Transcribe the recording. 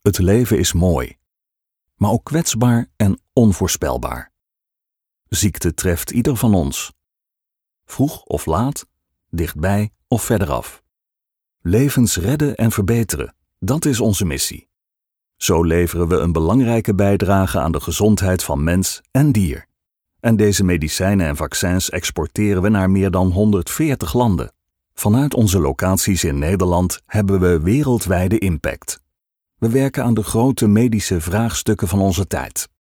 Het leven is mooi, maar ook kwetsbaar en onvoorspelbaar. Ziekte treft ieder van ons. Vroeg of laat, dichtbij of verderaf. Levens redden en verbeteren, dat is onze missie. Zo leveren we een belangrijke bijdrage aan de gezondheid van mens en dier. En deze medicijnen en vaccins exporteren we naar meer dan 140 landen. Vanuit onze locaties in Nederland hebben we wereldwijde impact. We werken aan de grote medische vraagstukken van onze tijd.